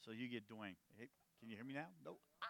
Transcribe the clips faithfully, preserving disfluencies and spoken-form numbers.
So you get Dwayne. Hey, can you hear me now? No. Ah.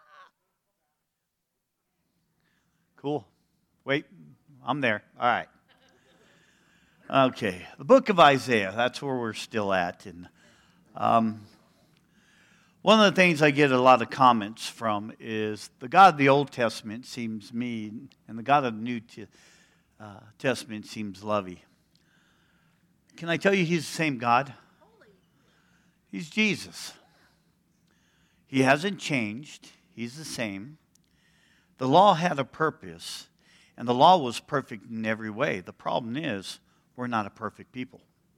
Cool. Wait, I'm there. All right. Okay. The book of Isaiah. That's where we're still at. And um, one of the things I get a lot of comments from is the God of the Old Testament seems mean, and the God of the New T- uh, Testament seems lovey. Can I tell you he's the same God? He's Jesus. He hasn't changed. He's the same. The law had a purpose, and the law was perfect in every way. The problem is, we're not a perfect people.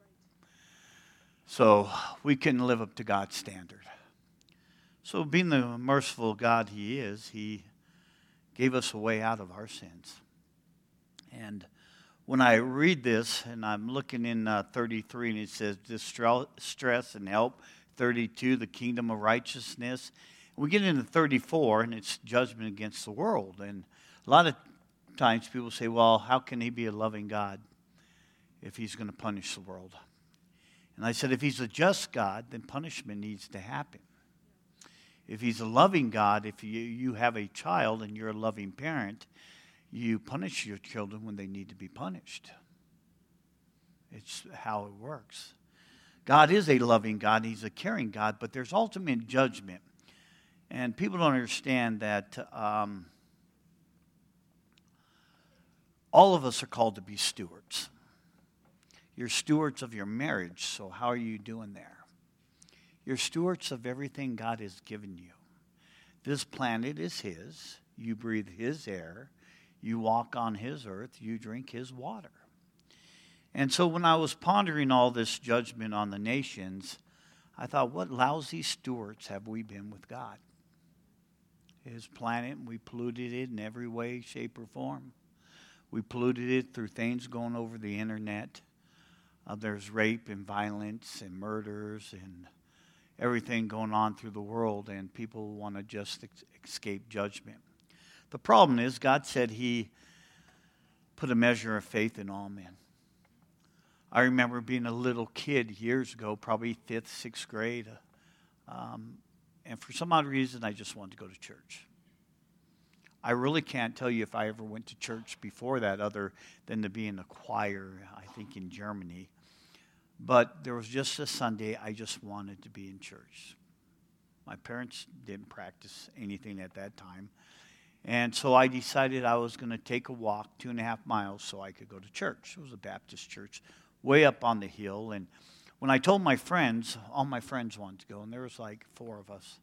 So we couldn't live up to God's standard. So being the merciful God he is, he gave us a way out of our sins. And when I read this, and I'm looking in uh, thirty-three, and it says, distress and help. thirty-two, the kingdom of righteousness. We get into thirty-four, and it's judgment against the world. And a lot of times people say, well, how can he be a loving God if he's going to punish the world? And I said, if he's a just God, then punishment needs to happen. If he's a loving God, if you, you have a child and you're a loving parent, you punish your children when they need to be punished. It's how it works. God is a loving God. He's a caring God, but there's ultimate judgment. And people don't understand that um, all of us are called to be stewards. You're stewards of your marriage, so how are you doing there? You're stewards of everything God has given you. This planet is his. You breathe his air. You walk on his earth. You drink his water. And so when I was pondering all this judgment on the nations, I thought, what lousy stewards have we been with God? His planet, we polluted it in every way, shape, or form. We polluted it through things going over the internet. Uh, there's rape and violence and murders and everything going on through the world, and people want to just ex- escape judgment. The problem is, God said he put a measure of faith in all men. I remember being a little kid years ago, probably fifth, sixth grade, um, and for some odd reason, I just wanted to go to church. I really can't tell you if I ever went to church before that other than to be in the choir, I think in Germany. But there was just a Sunday I just wanted to be in church. My parents didn't practice anything at that time. And so I decided I was going to take a walk two and a half miles so I could go to church. It was a Baptist church way up on the hill. And when I told my friends, all my friends wanted to go, and there was like four of us.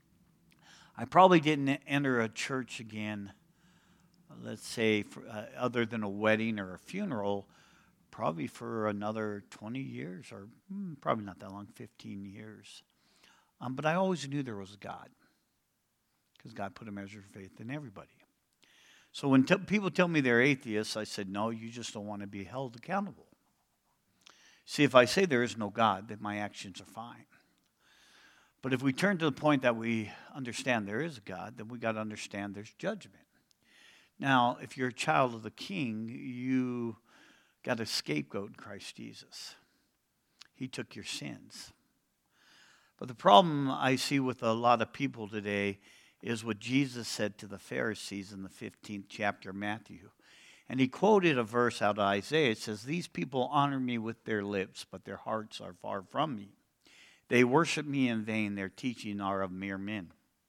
I probably didn't enter a church again, let's say, for, uh, other than a wedding or a funeral, probably for another twenty years, or hmm, probably not that long, fifteen years. Um, but I always knew there was a God, because God put a measure of faith in everybody. So when t- people tell me they're atheists, I said, no, you just don't want to be held accountable. See, if I say there is no God, then my actions are fine. But if we turn to the point that we understand there is a God, then we got to understand there's judgment. Now, if you're a child of the King, you got a scapegoat in Christ Jesus. He took your sins. But the problem I see with a lot of people today is what Jesus said to the Pharisees in the fifteenth chapter of Matthew. And he quoted a verse out of Isaiah. It says, these people honor me with their lips, but their hearts are far from me. They worship me in vain. Their teaching are of mere men.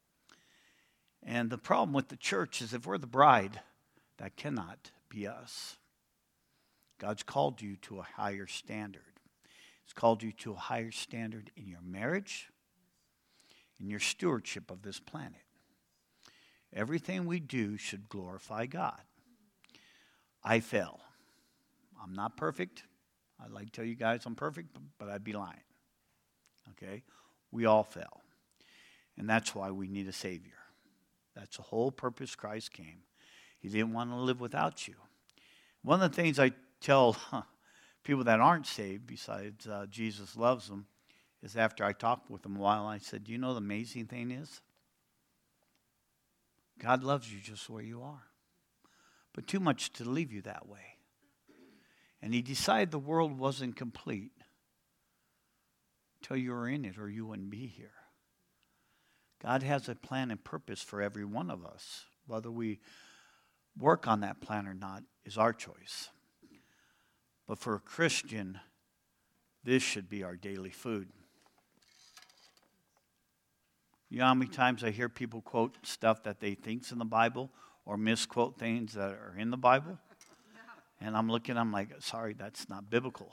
And the problem with the church is if we're the bride, that cannot be us. God's called you to a higher standard. He's called you to a higher standard in your marriage, in your stewardship of this planet. Everything we do should glorify God. I fell. I'm not perfect. I'd like to tell you guys I'm perfect, but I'd be lying. Okay? We all fell. And that's why we need a Savior. That's the whole purpose Christ came. He didn't want to live without you. One of the things I tell huh, people that aren't saved, besides uh, Jesus loves them, is after I talked with them a while, I said, do you know the amazing thing is? God loves you just where you are. But too much to leave you that way. And he decided the world wasn't complete until you were in it or you wouldn't be here. God has a plan and purpose for every one of us. Whether we work on that plan or not is our choice. But for a Christian, this should be our daily food. You know how many times I hear people quote stuff that they think's in the Bible or misquote things that are in the Bible? And I'm looking, I'm like, sorry, that's not biblical.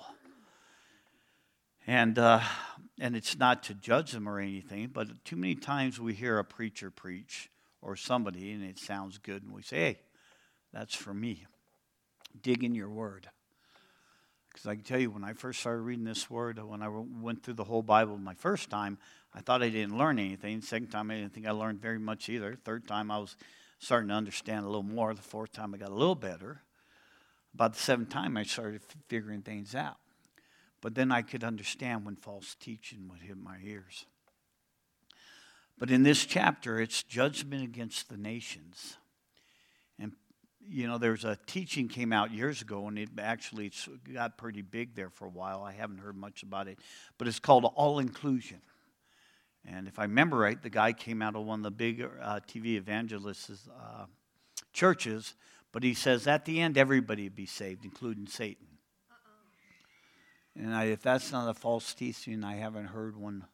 And uh, and it's not to judge them or anything, but too many times we hear a preacher preach or somebody and it sounds good and we say, hey, that's for me. Dig in your word. Because I can tell you, when I first started reading this word, when I went through the whole Bible my first time, I thought I didn't learn anything. Second time, I didn't think I learned very much either. Third time, I was starting to understand a little more. The fourth time, I got a little better. About the seventh time, I started figuring things out. But then I could understand when false teaching would hit my ears. But in this chapter, it's judgment against the nations. And, you know, there's a teaching came out years ago, and it actually got pretty big there for a while. I haven't heard much about it. But it's called All Inclusion. And if I remember right, the guy came out of one of the big uh, T V evangelists' uh, churches, but he says at the end, everybody would be saved, including Satan. And I, if that's not a false teaching, I haven't heard one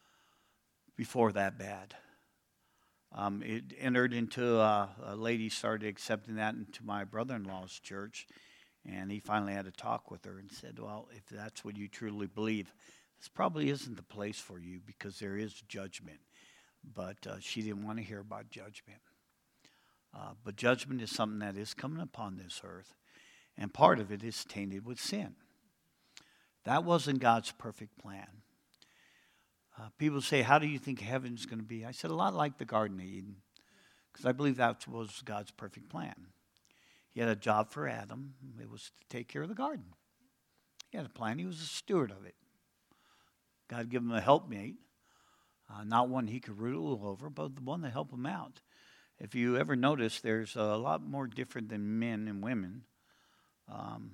before that bad. Um, it entered into, uh, a lady started accepting that into my brother-in-law's church, and he finally had a talk with her and said, well, if that's what you truly believe, this probably isn't the place for you because there is judgment. But uh, she didn't want to hear about judgment. Uh, but judgment is something that is coming upon this earth, and part of it is tainted with sin. That wasn't God's perfect plan. Uh, people say, how do you think heaven's going to be? I said, a lot like the Garden of Eden, because I believe that was God's perfect plan. He had a job for Adam. It was to take care of the garden. He had a plan. He was a steward of it. God gave him a helpmate, uh, not one he could rule over, but the one that helped him out. If you ever notice, there's a lot more different than men and women. Um,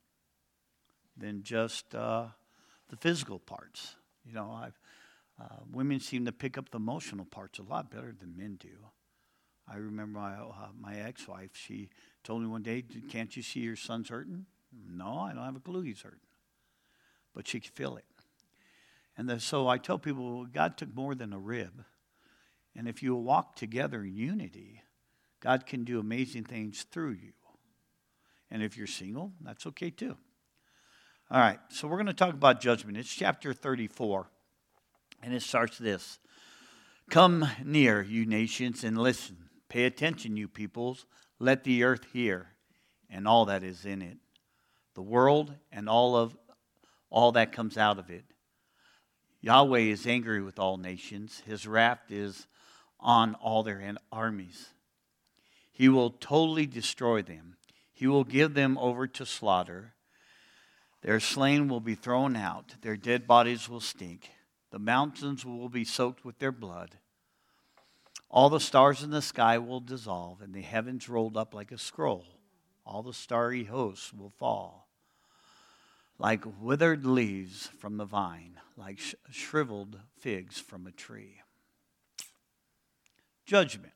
than just uh, the physical parts. You know, I've, uh, women seem to pick up the emotional parts a lot better than men do. I remember my uh, my ex-wife, she told me one day, can't you see your son's hurting? No, I don't have a clue he's hurting. But she could feel it. And the, so I tell people, God took more than a rib. And if you walk together in unity, God can do amazing things through you. And if you're single, that's okay too. All right, so we're going to talk about judgment. It's chapter thirty-four, and it starts this. Come near, you nations, and listen. Pay attention, you peoples. Let the earth hear, and all that is in it. The world and all of all that comes out of it. Yahweh is angry with all nations. His wrath is on all their armies. He will totally destroy them. He will give them over to slaughter. Their slain will be thrown out. Their dead bodies will stink. The mountains will be soaked with their blood. All the stars in the sky will dissolve, and the heavens rolled up like a scroll. All the starry hosts will fall. Like withered leaves from the vine, like sh- shriveled figs from a tree. Judgment.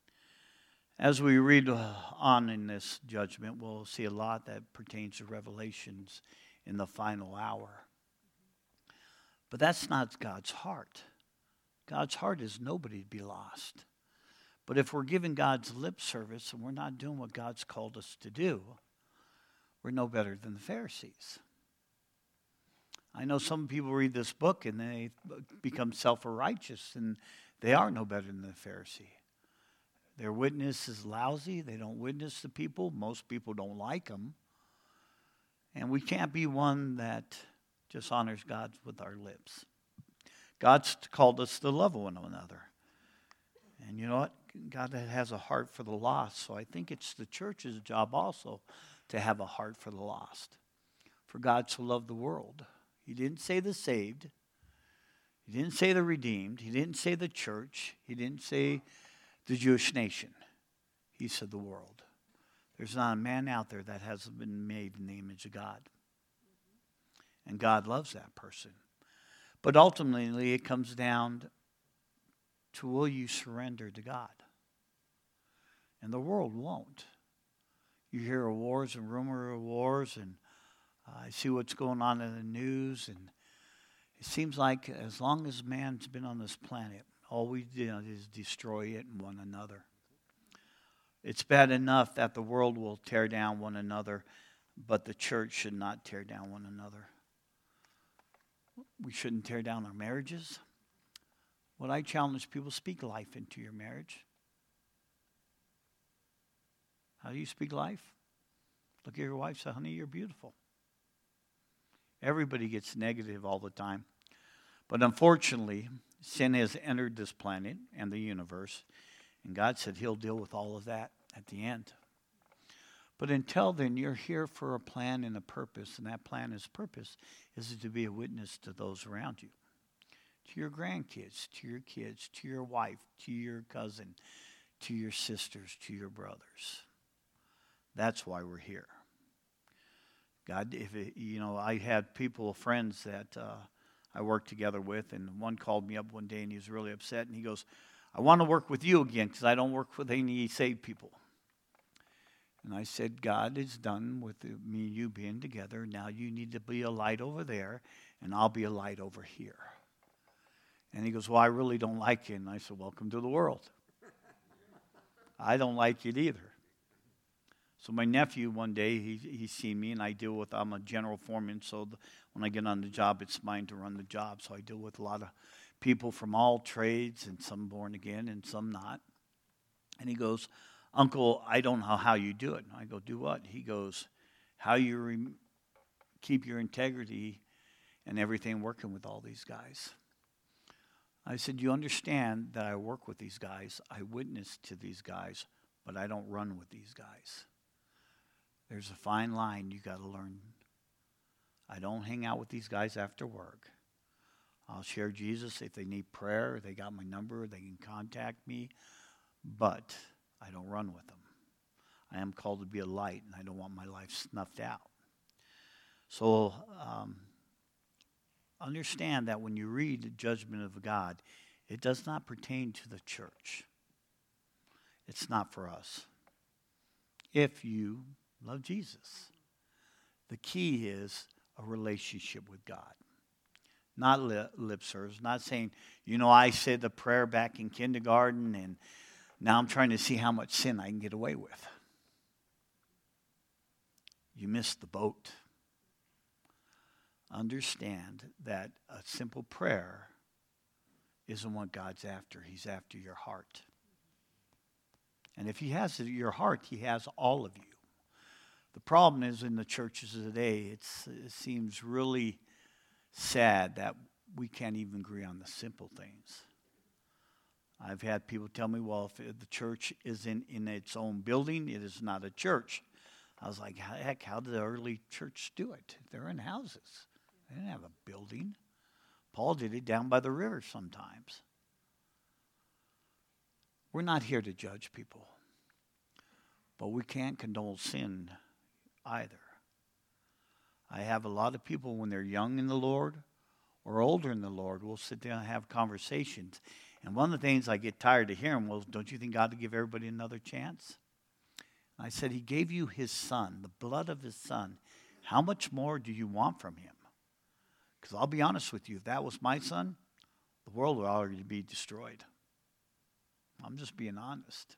As we read on in this judgment, we'll see a lot that pertains to Revelations in the final hour. But that's not God's heart. God's heart is nobody to be lost. But if we're giving God's lip service and we're not doing what God's called us to do, we're no better than the Pharisees. I know some people read this book and they become self-righteous, and they are no better than the Pharisee. Their witness is lousy. They don't witness to people. Most people don't like them. And we can't be one that just honors God with our lips. God's called us to love one another. And you know what? God has a heart for the lost. So I think it's the church's job also to have a heart for the lost. For God so loved the world. He didn't say the saved. He didn't say the redeemed. He didn't say the church. He didn't say the Jewish nation. He said the world. There's not a man out there that hasn't been made in the image of God. And God loves that person. But ultimately, it comes down to will you surrender to God? And the world won't. You hear of wars and rumor of wars, and uh, I see what's going on in the news, and it seems like as long as man's been on this planet, all we do is destroy it and one another. It's bad enough that the world will tear down one another, but the church should not tear down one another. We shouldn't tear down our marriages. What I challenge people, speak life into your marriage. How do you speak life? Look at your wife, say, honey, you're beautiful. Everybody gets negative all the time. But unfortunately, sin has entered this planet and the universe, and God said he'll deal with all of that at the end. But until then, you're here for a plan and a purpose, and that plan and purpose is to be a witness to those around you, to your grandkids, to your kids, to your wife, to your cousin, to your sisters, to your brothers. That's why we're here. God, if it, you know, I had people, friends that uh, I worked together with, and one called me up one day, and he was really upset, and he goes, I want to work with you again because I don't work with any saved people. And I said, God is done with me and you being together. Now you need to be a light over there, and I'll be a light over here. And he goes, well, I really don't like you. And I said, welcome to the world. I don't like it either. So my nephew, one day, he he's seen me, and I deal with, I'm a general foreman, so the, when I get on the job, it's mine to run the job. So I deal with a lot of people from all trades, and some born again and some not. And he goes, Uncle, I don't know how you do it. And I go, do what? He goes, how you re- keep your integrity and everything working with all these guys. I said, you understand that I work with these guys, I witness to these guys, but I don't run with these guys. There's a fine line you got to learn. I don't hang out with these guys after work. I'll share Jesus if they need prayer. They got my number. They can contact me. But I don't run with them. I am called to be a light, and I don't want my life snuffed out. So um, understand that when you read the judgment of God, it does not pertain to the church. It's not for us. If you love Jesus, the key is a relationship with God. Not lip service, not saying, you know, I said the prayer back in kindergarten, and now I'm trying to see how much sin I can get away with. You missed the boat. Understand that a simple prayer isn't what God's after. He's after your heart. And if he has your heart, he has all of you. The problem is in the churches today, it's, it seems really sad that we can't even agree on the simple things. I've had people tell me, well, if the church is in, in its own building, it is not a church. I was like, heck, how did the early church do it? They're in houses. They didn't have a building. Paul did it down by the river sometimes. We're not here to judge people. But we can't condone sin either. I have a lot of people when they're young in the Lord or older in the Lord, we'll sit down and have conversations. And one of the things I get tired of hearing was, don't you think God would give everybody another chance? And I said, he gave you his son, the blood of his son. How much more do you want from him? Because I'll be honest with you, if that was my son, the world would already be destroyed. I'm just being honest.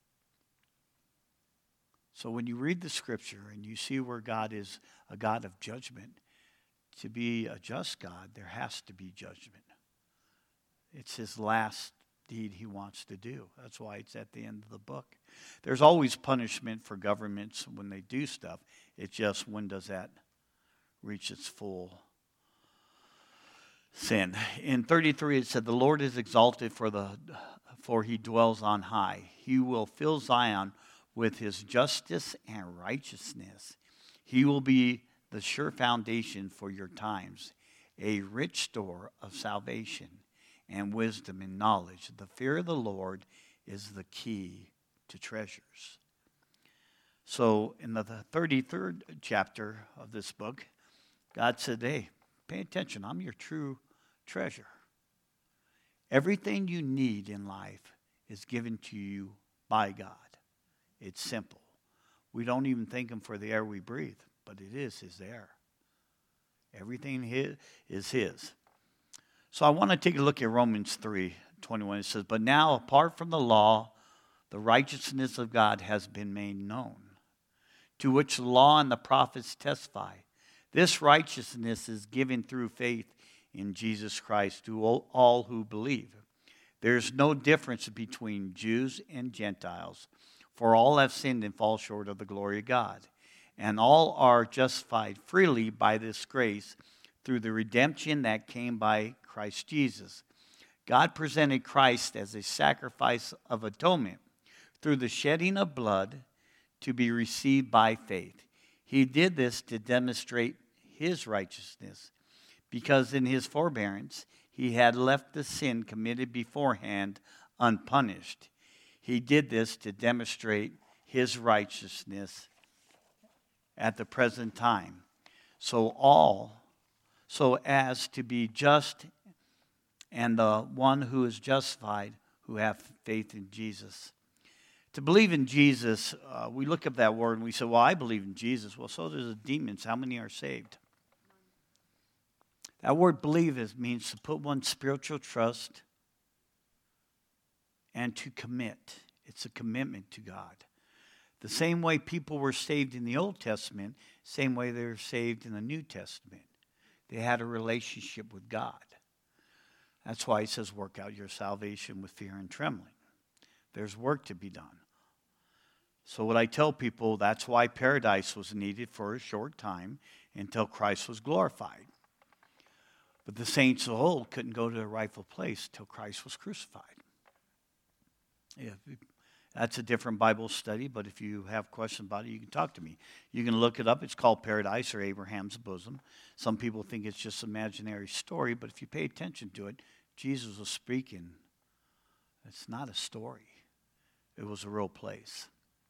So when you read the scripture and you see where God is a God of judgment, to be a just God, there has to be judgment. It's his last deed he wants to do. That's why it's at the end of the book. There's always punishment for governments when they do stuff. It's just, when does that reach its full sin? In thirty-three it said, the Lord is exalted for the for he dwells on high. He will fill Zion with his justice and righteousness. He will be the sure foundation for your times, a rich store of salvation and wisdom and knowledge. The fear of the Lord is the key to treasures. So in the thirty-third chapter of this book, God said, hey, pay attention. I'm your true treasure. Everything you need in life is given to you by God. It's simple. We don't even thank Him for the air we breathe, but it is His air. Everything his, is His. So I want to take a look at Romans three twenty-one. It says, "But now, apart from the law, the righteousness of God has been made known, to which the law and the prophets testify. This righteousness is given through faith in Jesus Christ to all who believe. There is no difference between Jews and Gentiles, for all have sinned and fall short of the glory of God, and all are justified freely by this grace through the redemption that came by Christ Jesus. God presented Christ as a sacrifice of atonement through the shedding of blood to be received by faith. He did this to demonstrate His righteousness, because in His forbearance He had left the sin committed beforehand unpunished. He did this to demonstrate His righteousness at the present time, so all, so as to be just and the one who is justified who have faith in Jesus." To believe in Jesus, uh, we look up that word and we say, well, I believe in Jesus. Well, so do the demons. How many are saved? That word believe is, means to put one's spiritual trust and to commit. It's a commitment to God. The same way people were saved in the Old Testament, same way they were saved in the New Testament. They had a relationship with God. That's why He says, work out your salvation with fear and trembling. There's work to be done. So what I tell people, that's why paradise was needed for a short time until Christ was glorified. But the saints of old couldn't go to their rightful place till Christ was crucified. Yeah, that's a different Bible study, but if you have questions about it, you can talk to me. You can look it up. It's called Paradise or Abraham's Bosom. Some people think it's just an imaginary story, but if you pay attention to it, Jesus was speaking. It's not a story. It was a real place.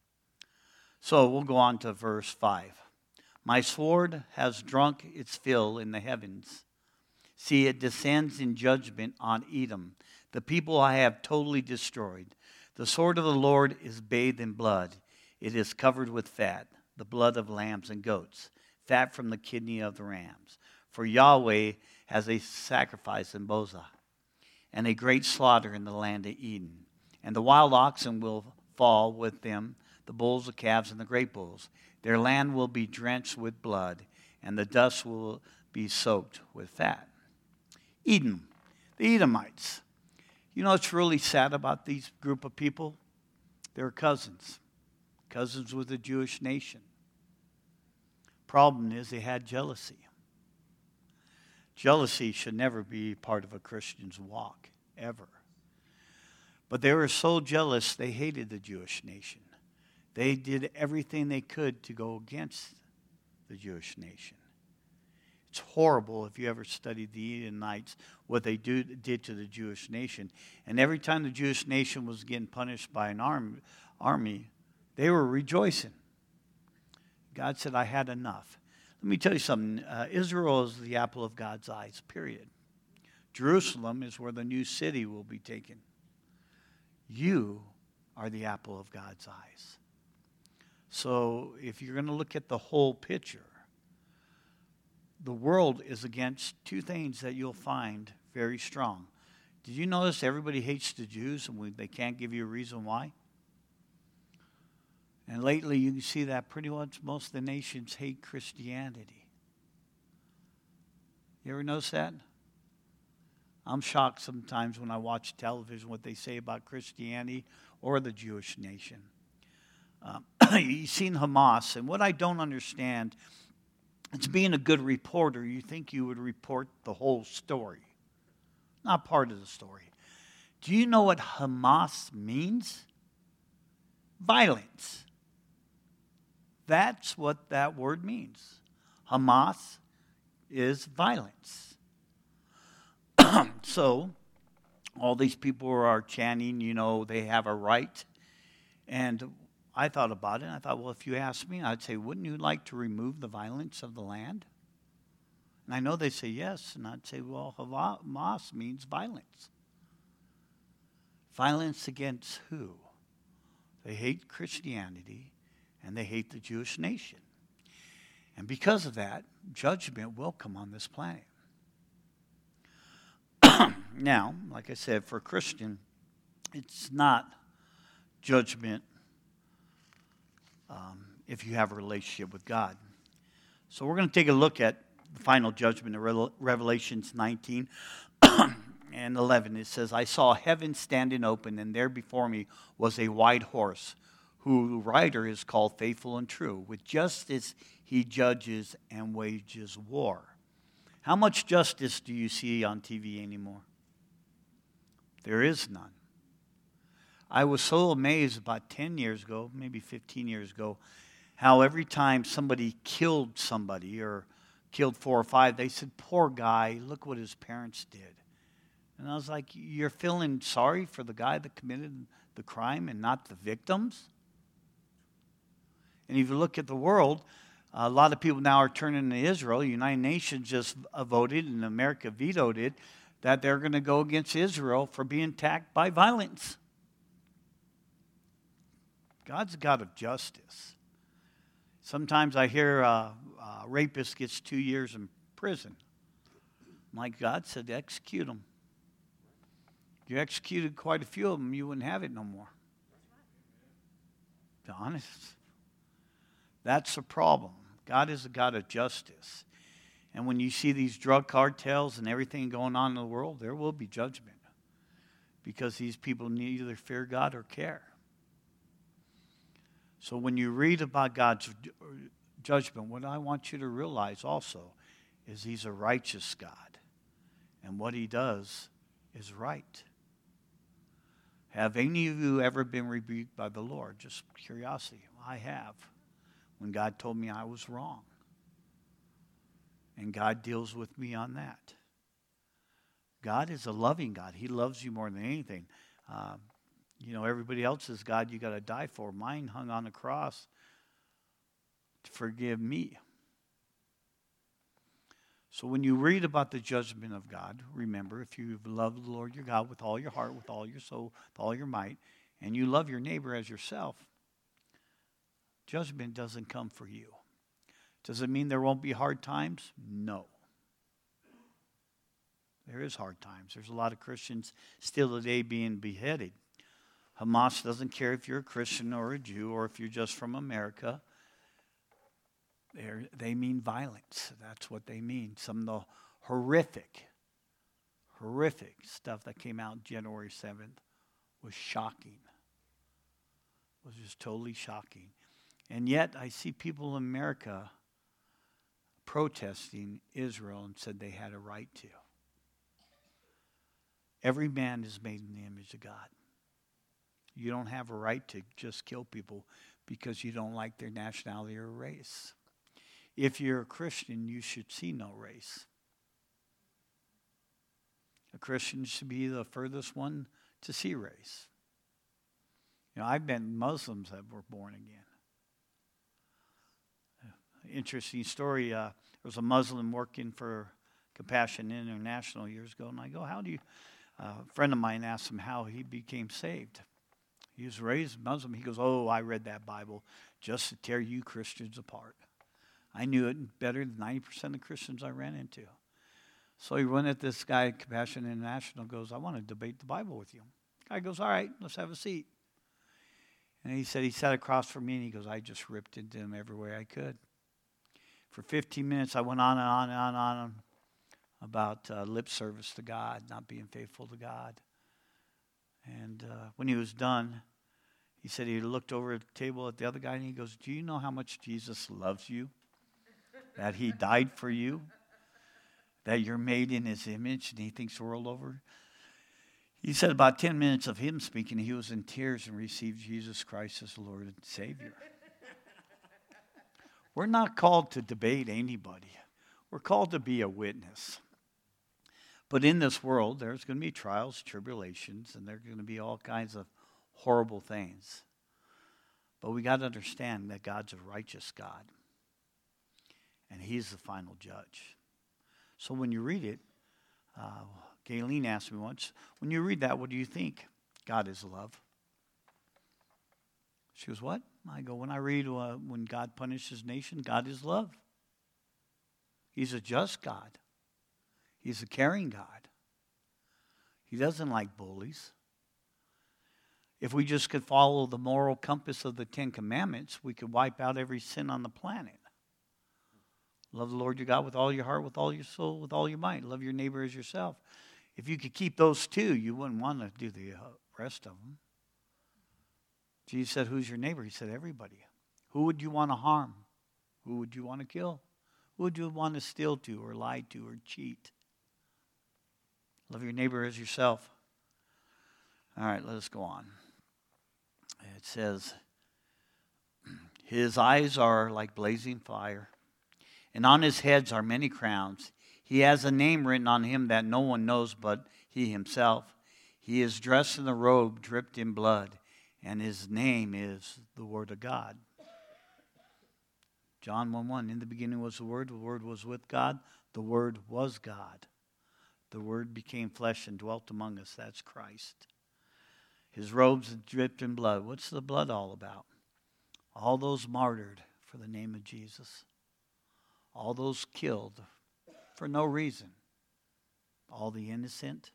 So we'll go on to verse five. "My sword has drunk its fill in the heavens. See, it descends in judgment on Edom, the people I have totally destroyed. The sword of the Lord is bathed in blood. It is covered with fat, the blood of lambs and goats, fat from the kidney of the rams. For Yahweh has a sacrifice in Bozah, and a great slaughter in the land of Eden. And the wild oxen will fall with them, the bulls, the calves, and the great bulls. Their land will be drenched with blood, and the dust will be soaked with fat." Edom, the Edomites. You know what's really sad about these group of people? They're cousins. Cousins with the Jewish nation. Problem is they had jealousy. Jealousy should never be part of a Christian's walk, ever. But they were so jealous, they hated the Jewish nation. They did everything they could to go against the Jewish nation. It's horrible if you ever studied the Edomites, what they do, did to the Jewish nation. And every time the Jewish nation was getting punished by an arm, army, they were rejoicing. God said, I had enough. Let me tell you something. Uh, Israel is the apple of God's eyes, period. Jerusalem is where the new city will be taken. You are the apple of God's eyes. So if you're going to look at the whole picture, the world is against two things that you'll find very strong. Did you notice everybody hates the Jews and we, they can't give you a reason why? And lately you can see that pretty much most of the nations hate Christianity. You ever notice that? I'm shocked sometimes when I watch television what they say about Christianity or the Jewish nation. Um, you've seen Hamas, and what I don't understand, it's being a good reporter, you think you would report the whole story. Not part of the story. Do you know what Hamas means? Violence. That's what that word means. Hamas is violence. So, all these people are chanting, you know, they have a right. And I thought about it, and I thought, well, if you asked me, I'd say, wouldn't you like to remove the violence of the land? And I know they say yes, and I'd say, well, Hamas means violence. Violence against who? They hate Christianity and they hate the Jewish nation. And because of that, judgment will come on this planet. Now, like I said, for a Christian, it's not judgment um, if you have a relationship with God. So we're going to take a look at the final judgment of Revelations nineteen and eleven. It says, I saw heaven standing open, and there before me was a white horse, whose rider is called Faithful and True. With justice he judges and wages war. How much justice do you see on T V anymore? There is none. I was so amazed about ten years ago, maybe fifteen years ago, how every time somebody killed somebody or killed four or five, they said, poor guy, look what his parents did. And I was like, you're feeling sorry for the guy that committed the crime and not the victims? And if you look at the world, a lot of people now are turning to Israel. The United Nations just voted, and America vetoed it, that they're going to go against Israel for being attacked by violence. God's a God of justice. Sometimes I hear uh, a rapist gets two years in prison. My God said, execute them. You executed quite a few of them, you wouldn't have it no more. To be honest. That's the problem. God is a God of justice. And when you see these drug cartels and everything going on in the world, there will be judgment. Because these people neither fear God or care. So when you read about God's judgment, what I want you to realize also is He's a righteous God. And what He does is right. Have any of you ever been rebuked by the Lord? Just curiosity. I have. When God told me I was wrong. And God deals with me on that. God is a loving God. He loves you more than anything. Uh, you know, everybody else's God you got to die for. Mine hung on the cross to forgive me. So when you read about the judgment of God, remember, if you love the Lord your God with all your heart, with all your soul, with all your might, and you love your neighbor as yourself, judgment doesn't come for you. Does it mean there won't be hard times? No. There is hard times. There's a lot of Christians still today being beheaded. Hamas doesn't care if you're a Christian or a Jew or if you're just from America. They're, they mean violence. That's what they mean. Some of the horrific, horrific stuff that came out January seventh was shocking. It was just totally shocking. And yet I see people in America protesting Israel and said they had a right to. Every man is made in the image of God. You don't have a right to just kill people because you don't like their nationality or race. If you're a Christian, you should see no race. A Christian should be the furthest one to see race. You know, I've been Muslims that were born again. Interesting story. Uh, there was a Muslim working for Compassion International years ago, and I go, how do you, uh, a friend of mine asked him how he became saved. He was raised Muslim. He goes, oh, I read that Bible just to tear you Christians apart. I knew it better than ninety percent of Christians I ran into. So he went at this guy at Compassion International, goes, I want to debate the Bible with you. The guy goes, all right, let's have a seat. And he said he sat across from me, and he goes, I just ripped into him every way I could. For fifteen minutes, I went on and on and on and on about uh, lip service to God, not being faithful to God. And uh, when he was done, he said he looked over at the table at the other guy, and he goes, do you know how much Jesus loves you? That he died for you? That you're made in his image, and he thinks the world over? He said about ten minutes of him speaking, he was in tears and received Jesus Christ as Lord and Savior. We're not called to debate anybody. We're called to be a witness. But in this world, there's going to be trials, tribulations, and there's going to be all kinds of horrible things. But we got to understand that God's a righteous God. And He's the final judge. So when you read it, uh, Gayleen asked me once, when you read that, what do you think? God is love. She goes, what? I go, when I read uh, when God punishes nation, God is love. He's a just God. He's a caring God. He doesn't like bullies. If we just could follow the moral compass of the Ten Commandments, we could wipe out every sin on the planet. Love the Lord your God with all your heart, with all your soul, with all your might. Love your neighbor as yourself. If you could keep those two, you wouldn't want to do the rest of them. Jesus said, who's your neighbor? He said, everybody. Who would you want to harm? Who would you want to kill? Who would you want to steal to or lie to or cheat? Love your neighbor as yourself. All right, let us go on. It says, his eyes are like blazing fire, and on his heads are many crowns. He has a name written on him that no one knows but he himself. He is dressed in a robe dripped in blood, and his name is the Word of God. John one one, in the beginning was the Word, the Word was with God, the Word was God. The Word became flesh and dwelt among us. That's Christ. His robes dripped in blood. What's the blood all about? All those martyred for the name of Jesus. All those killed for no reason. All the innocent.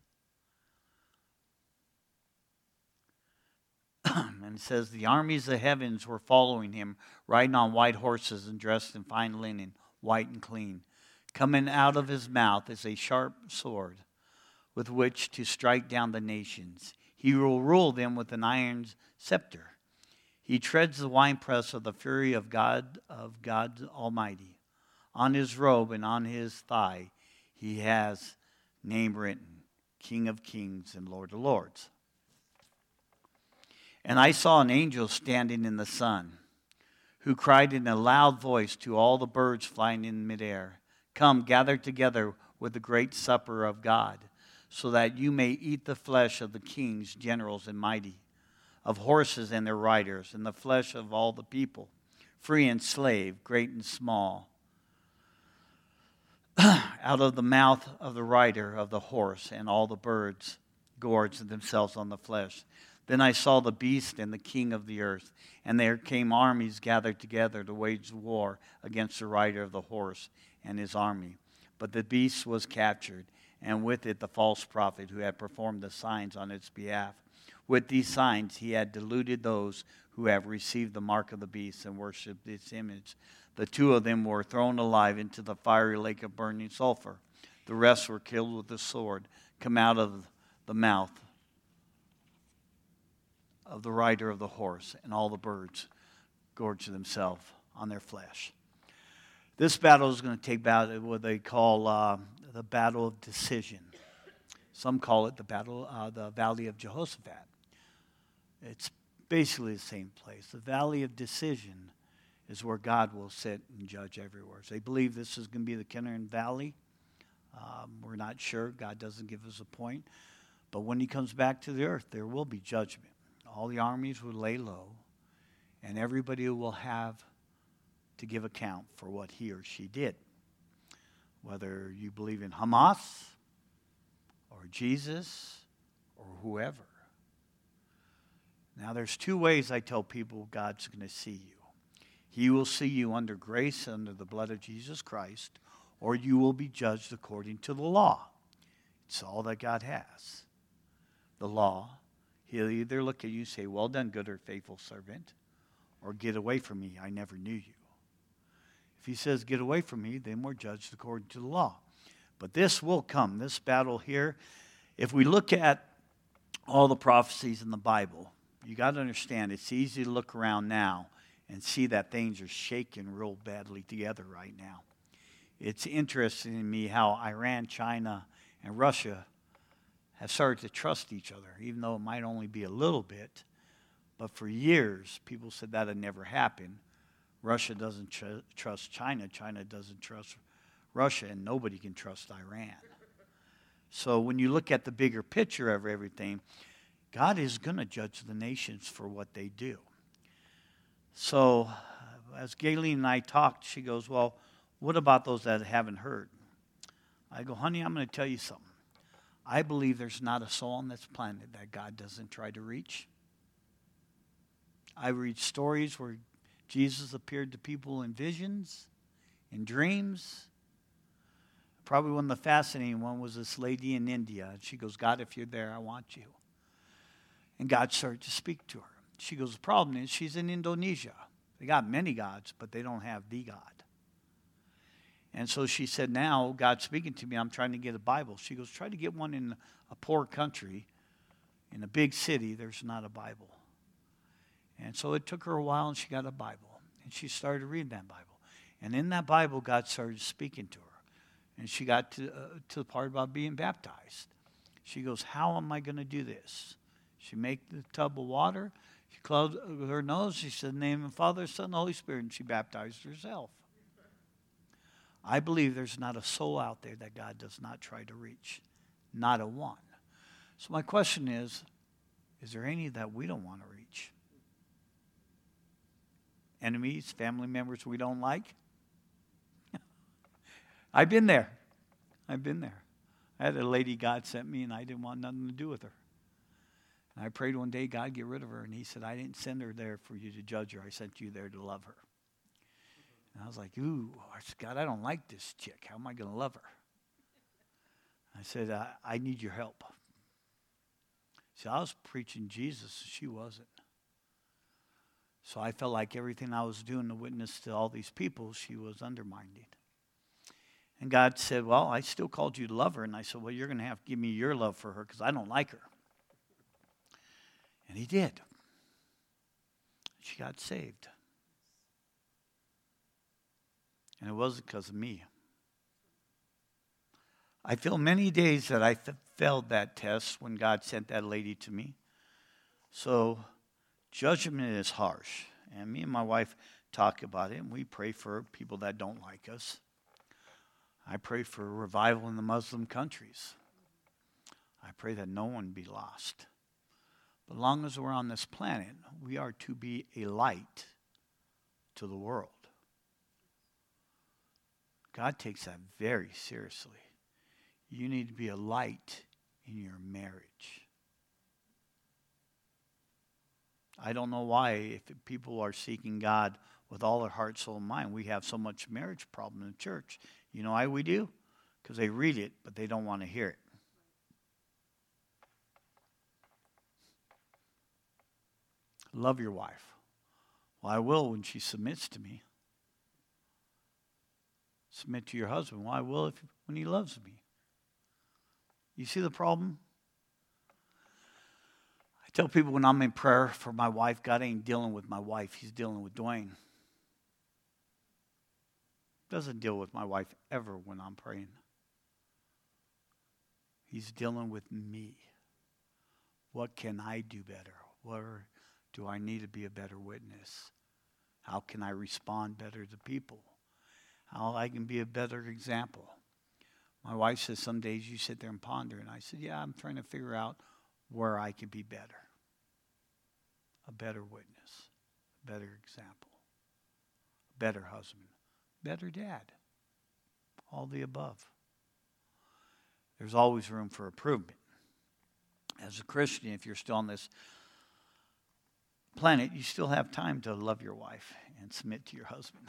And it says, the armies of heavens were following him, riding on white horses and dressed in fine linen, white and clean. Coming out of his mouth is a sharp sword with which to strike down the nations. He will rule them with an iron scepter. He treads the winepress of the fury of God, of God Almighty. On his robe and on his thigh he has name written, King of Kings and Lord of Lords. And I saw an angel standing in the sun, who cried in a loud voice to all the birds flying in midair, come, gather together with the great supper of God, so that you may eat the flesh of the kings, generals, and mighty, of horses and their riders, and the flesh of all the people, free and slave, great and small. Out of the mouth of the rider of the horse and all the birds gorged themselves on the flesh. Then I saw the beast and the king of the earth, and there came armies gathered together to wage war against the rider of the horse and his army. But the beast was captured, and with it the false prophet who had performed the signs on its behalf. With these signs he had deluded those who have received the mark of the beast and worshipped its image. The two of them were thrown alive into the fiery lake of burning sulfur. The rest were killed with the sword, come out of the mouth of the rider of the horse, and all the birds gorged themselves on their flesh. This battle is going to take battle, what they call uh, the battle of decision. Some call it the battle, uh, the Valley of Jehoshaphat. It's basically the same place. The Valley of Decision is where God will sit and judge everywhere. So they believe this is going to be the Kinnairn Valley. Um, we're not sure. God doesn't give us a point. But when he comes back to the earth, there will be judgment. All the armies will lay low, and everybody will have to give account for what he or she did. Whether you believe in Hamas or Jesus or whoever. Now there's two ways I tell people God's going to see you. He will see you under grace, under the blood of Jesus Christ, or you will be judged according to the law. It's all that God has. The law. He'll either look at you and say, well done, good or faithful servant, or get away from me, I never knew you. If he says, get away from me, then we're judged according to the law. But this will come, this battle here. If we look at all the prophecies in the Bible, you got to understand, it's easy to look around now and see that things are shaking real badly together right now. It's interesting to me how Iran, China, and Russia have started to trust each other, even though it might only be a little bit. But for years, people said that had never happened. Russia doesn't tr- trust China. China doesn't trust Russia, and nobody can trust Iran. So when you look at the bigger picture of everything, God is going to judge the nations for what they do. So as Gayleen and I talked, she goes, well, what about those that haven't heard? I go, honey, I'm going to tell you something. I believe there's not a soul on this planet that God doesn't try to reach. I read stories where Jesus appeared to people in visions, in dreams. Probably one of the fascinating one was this lady in India. She goes, God, if you're there, I want you. And God started to speak to her. She goes, the problem is she's in Indonesia. They got many gods, but they don't have the God. And so she said, now God's speaking to me. I'm trying to get a Bible. She goes, try to get one in a poor country. In a big city, there's not a Bible. And so it took her a while, and she got a Bible. And she started reading that Bible. And in that Bible, God started speaking to her. And she got to, uh, to the part about being baptized. She goes, how am I going to do this? She make the tub of water. She closed her nose. She said, in the name of the Father, Son, and the Holy Spirit. And she baptized herself. I believe there's not a soul out there that God does not try to reach. Not a one. So my question is, is there any that we don't want to reach? Enemies, family members we don't like? I've been there. I've been there. I had a lady God sent me, and I didn't want nothing to do with her. And I prayed one day, God, get rid of her. And he said, I didn't send her there for you to judge her. I sent you there to love her. And I was like, ooh, God, I don't like this chick. How am I going to love her? I said, I, I need your help. See, I was preaching Jesus. She wasn't. So I felt like everything I was doing to witness to all these people, she was undermining. And God said, well, I still called you to love her. And I said, well, you're going to have to give me your love for her because I don't like her. And he did. She got saved. And it wasn't because of me. I feel many days that I th- failed that test when God sent that lady to me. So judgment is harsh. And me and my wife talk about it, and we pray for people that don't like us. I pray for revival in the Muslim countries. I pray that no one be lost. But as long as we're on this planet, we are to be a light to the world. God takes that very seriously. You need to be a light in your marriage. I don't know why, if people are seeking God with all their heart, soul, and mind, we have so much marriage problem in the church. You know why we do? Because they read it, but they don't want to hear it. Love your wife. Well, I will when she submits to me. Submit to your husband. Well, I will if, when he loves me. You see the problem? I tell people when I'm in prayer for my wife, God ain't dealing with my wife. He's dealing with Dwayne. Doesn't deal with my wife ever when I'm praying. He's dealing with me. What can I do better? Where do I need to be a better witness? How can I respond better to people? How I can be a better example? My wife says some days you sit there and ponder. And I said, yeah, I'm trying to figure out where I can be better. A better witness. A better example. A better husband. Better dad. All the above. There's always room for improvement. As a Christian, if you're still on this planet, you still have time to love your wife and submit to your husband.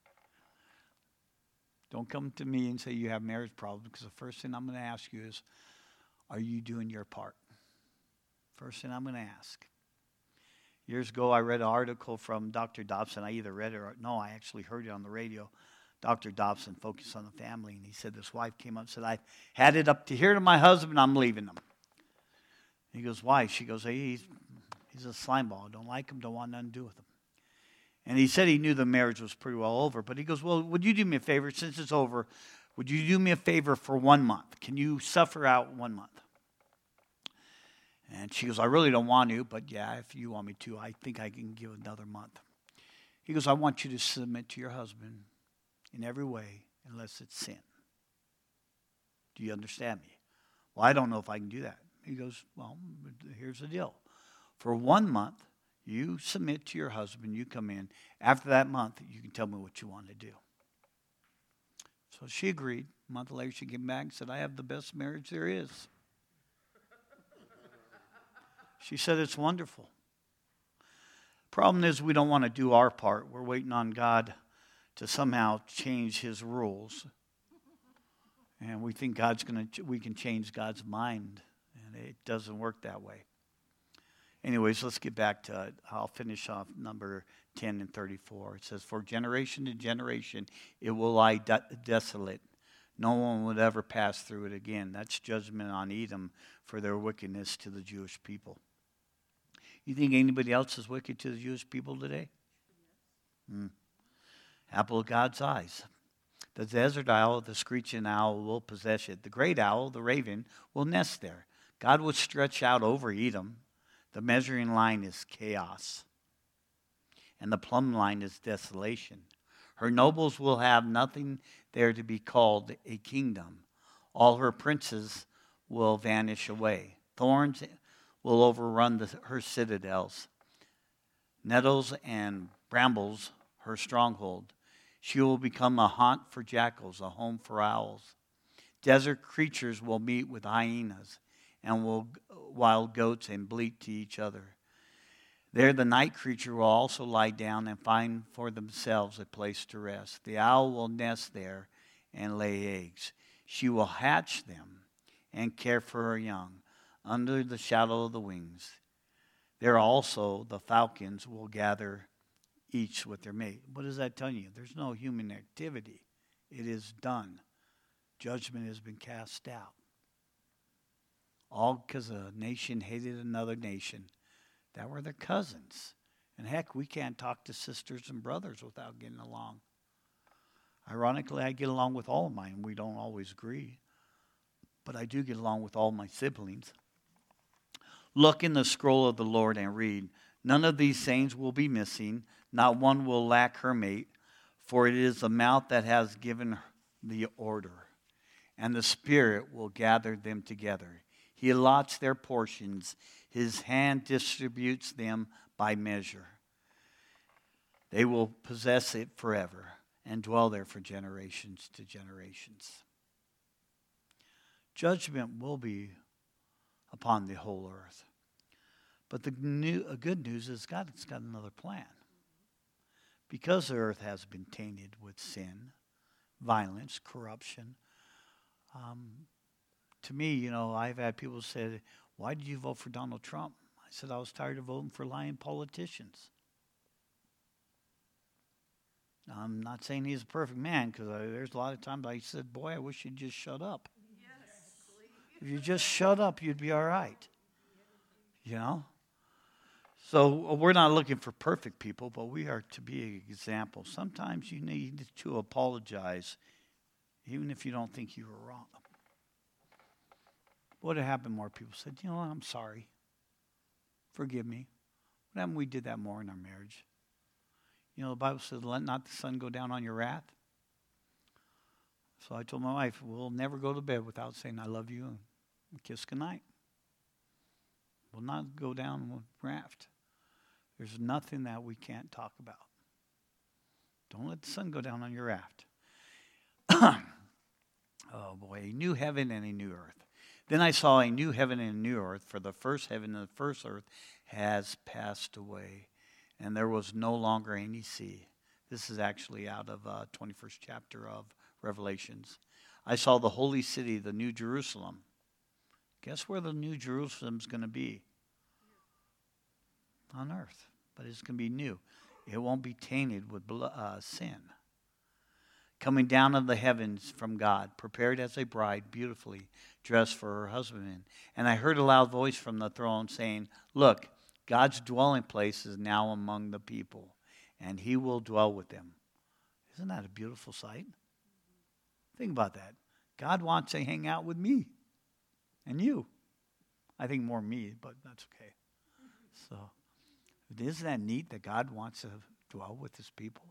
Don't come to me and say you have marriage problems, because the first thing I'm going to ask you is, are you doing your part? First thing I'm going to ask. Years ago, I read an article from Doctor Dobson. I either read it or no, I actually heard it on the radio. Doctor Dobson focused on the family, and he said this wife came up and said, I had it up to here to my husband, I'm leaving him. He goes, why? She goes, hey, he's, he's a slime ball. Don't like him, don't want nothing to do with him. And he said he knew the marriage was pretty well over, but he goes, well, would you do me a favor, since it's over, would you do me a favor for one month? Can you suffer out one month? And she goes, I really don't want to, but yeah, if you want me to, I think I can give another month. He goes, I want you to submit to your husband in every way, unless it's sin. Do you understand me? Well, I don't know if I can do that. He goes, well, here's the deal. For one month, you submit to your husband, you come in. After that month, you can tell me what you want to do. So she agreed. A month later, she came back and said, I have the best marriage there is. She said, it's wonderful. Problem is, we don't want to do our part. We're waiting on God to somehow change his rules. And we think God's going to, we can change God's mind. And it doesn't work that way. Anyways, let's get back to it. I'll finish off number ten and thirty-four. It says, for generation to generation, it will lie de- desolate. No one would ever pass through it again. That's judgment on Edom for their wickedness to the Jewish people. You think anybody else is wicked to the Jewish people today? Hmm. Apple of God's eyes. The desert owl, the screeching owl will possess it. The great owl, the raven, will nest there. God will stretch out over Edom. The measuring line is chaos. And the plumb line is desolation. Her nobles will have nothing there to be called a kingdom. All her princes will vanish away. Thorns will overrun the, her citadels. Nettles and brambles her stronghold. She will become a haunt for jackals, a home for owls. Desert creatures will meet with hyenas and will wild goats and bleat to each other. There the night creature will also lie down and find for themselves a place to rest. The owl will nest there and lay eggs. She will hatch them and care for her young under the shadow of the wings. There also the falcons will gather each with their mate. What does that tell you? There's no human activity. It is done. Judgment has been cast out. All because a nation hated another nation that were their cousins. And heck, we can't talk to sisters and brothers without getting along. Ironically, I get along with all of mine. We don't always agree. But I do get along with all my siblings. Look in the scroll of the Lord and read. None of these things will be missing. Not one will lack her mate. For it is the mouth that has given the order. And the Spirit will gather them together. He allots their portions. His hand distributes them by measure. They will possess it forever and dwell there for generations to generations. Judgment will be upon the whole earth. But the new, uh, good news is God's got another plan. Because the earth has been tainted with sin, violence, corruption. Um, to me, you know, I've had people say, why did you vote for Donald Trump? I said, I was tired of voting for lying politicians. I'm not saying he's a perfect man, because there's a lot of times I said, boy, I wish you'd just shut up. Yes, if you just shut up, you'd be all right. You know? So we're not looking for perfect people, but we are to be an example. Sometimes you need to apologize, even if you don't think you were wrong. What would happen? More people said, you know, I'm sorry. Forgive me. What happened? We did that more in our marriage. You know, the Bible says, let not the sun go down on your wrath. So I told my wife, we'll never go to bed without saying, I love you, and kiss goodnight. We'll not go down with wrath. There's nothing that we can't talk about. Don't let the sun go down on your raft. Oh boy, a new heaven and a new earth. Then I saw a new heaven and a new earth, for the first heaven and the first earth has passed away, and there was no longer any sea. This is actually out of uh, twenty-first chapter of Revelations. I saw the holy city, the New Jerusalem. Guess where the New Jerusalem's going to be? On earth. But it's going to be new. It won't be tainted with blood, uh, sin. Coming down of the heavens from God, prepared as a bride, beautifully dressed for her husband. And I heard a loud voice from the throne saying, look, God's dwelling place is now among the people, and he will dwell with them. Isn't that a beautiful sight? Think about that. God wants to hang out with me and you. I think more me, but that's okay. So, isn't that neat that God wants to dwell with his people?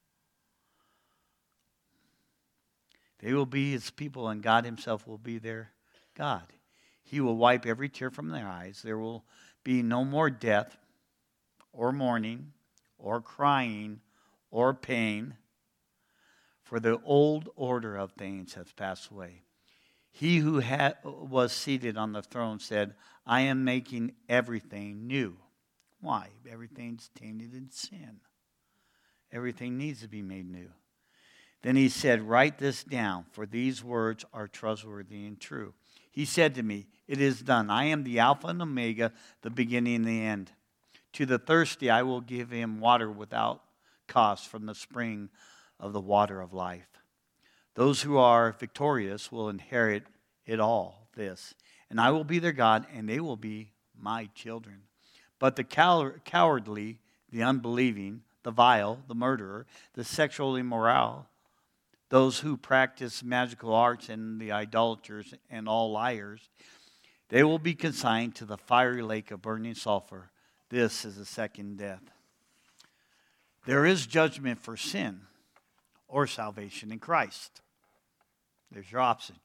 They will be his people, and God himself will be their God. He will wipe every tear from their eyes. There will be no more death, or mourning, or crying, or pain, for the old order of things has passed away. He who had, was seated on the throne said, I am making everything new. Why? Everything's tainted in sin. Everything needs to be made new. Then he said, write this down, for these words are trustworthy and true. He said to me, it is done. I am the Alpha and Omega, the beginning and the end. To the thirsty I will give him water without cost from the spring of the water of life. Those who are victorious will inherit it all, this. And I will be their God, and they will be my children. But the cow- cowardly, the unbelieving, the vile, the murderer, the sexually immoral, those who practice magical arts, and the idolaters and all liars, they will be consigned to the fiery lake of burning sulfur. This is the second death. There is judgment for sin or salvation in Christ. There's your options.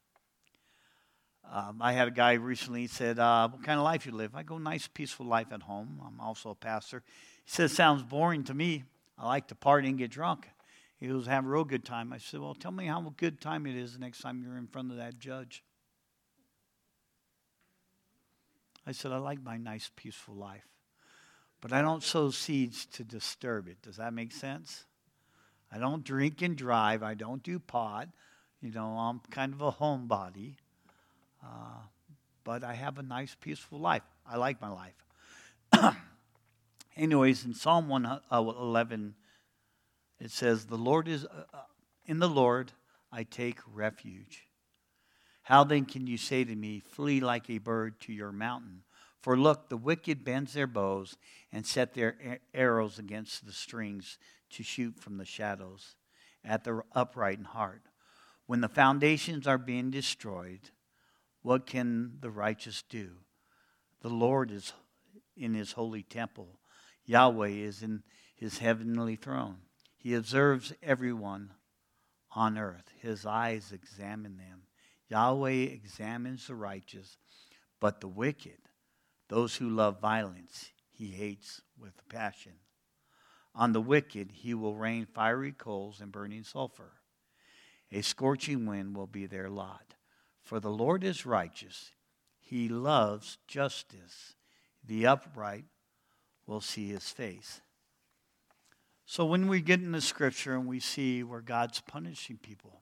Um, I had a guy recently said, uh, what kind of life you live? I go, nice, peaceful life at home. I'm also a pastor. He said, sounds boring to me. I like to party and get drunk. He was having a real good time. I said, well, tell me how good time it is the next time you're in front of that judge. I said, I like my nice, peaceful life. But I don't sow seeds to disturb it. Does that make sense? I don't drink and drive. I don't do pot. You know, I'm kind of a homebody. Uh, but I have a nice, peaceful life. I like my life. Anyways, in Psalm one eleven, it says, "The Lord is uh, in the Lord I take refuge. How then can you say to me, flee like a bird to your mountain? For look, the wicked bend their bows and set their arrows against the strings to shoot from the shadows at the upright in heart. When the foundations are being destroyed, what can the righteous do? The Lord is in his holy temple. Yahweh is in his heavenly throne. He observes everyone on earth. His eyes examine them. Yahweh examines the righteous, but the wicked, those who love violence, he hates with passion. On the wicked he will rain fiery coals and burning sulfur. A scorching wind will be their lot. For the Lord is righteous. He loves justice. The upright will see his face." So when we get in the scripture and we see where God's punishing people,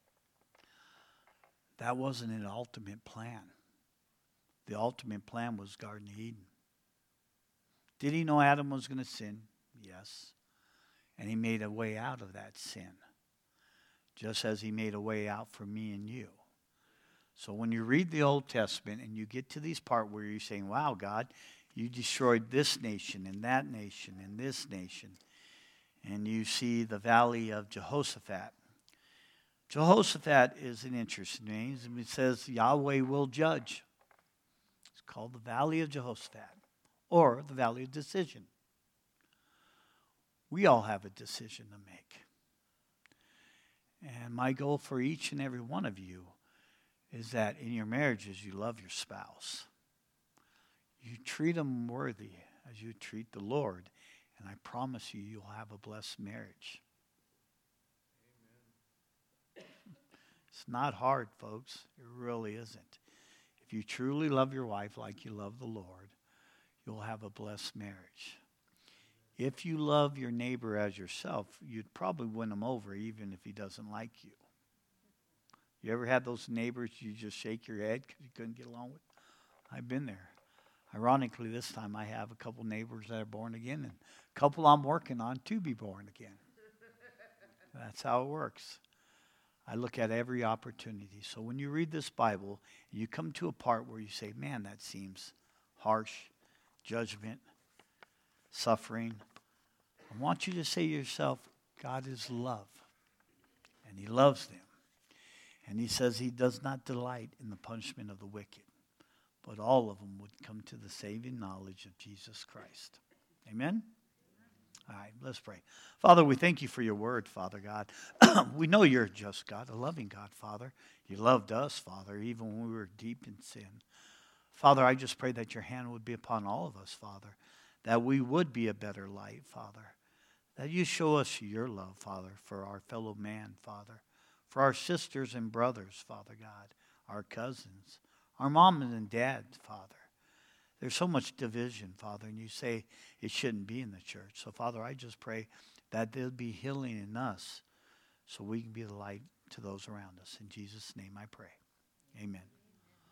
that wasn't an ultimate plan. The ultimate plan was Garden of Eden. Did he know Adam was going to sin? Yes. And he made a way out of that sin, just as he made a way out for me and you. So when you read the Old Testament and you get to this part where you're saying, wow, God, you destroyed this nation and that nation and this nation, and you see the valley of Jehoshaphat. Jehoshaphat is an interesting name. It says Yahweh will judge. It's called the Valley of Jehoshaphat, or the Valley of Decision. We all have a decision to make. And my goal for each and every one of you is that in your marriages you love your spouse. You treat them worthy as you treat the Lord. And I promise you, you'll have a blessed marriage. Amen. It's not hard, folks. It really isn't. If you truly love your wife like you love the Lord, you'll have a blessed marriage. If you love your neighbor as yourself, you'd probably win him over even if he doesn't like you. You ever had those neighbors you just shake your head because you couldn't get along with? I've been there. Ironically, this time I have a couple neighbors that are born again and a couple I'm working on to be born again. That's how it works. I look at every opportunity. So when you read this Bible, you come to a part where you say, man, that seems harsh, judgment, suffering. I want you to say to yourself, God is love, and he loves them. And he says he does not delight in the punishment of the wicked, but all of them would come to the saving knowledge of Jesus Christ. Amen? All right, let's pray. Father, we thank you for your word, Father God. We know you're a just God, a loving God, Father. You loved us, Father, even when we were deep in sin. Father, I just pray that your hand would be upon all of us, Father, that we would be a better light, Father, that you show us your love, Father, for our fellow man, Father, for our sisters and brothers, Father God, our cousins, our mom and dad, Father. There's so much division, Father, and you say it shouldn't be in the church. So, Father, I just pray that there'll be healing in us so we can be the light to those around us. In Jesus' name I pray. Amen.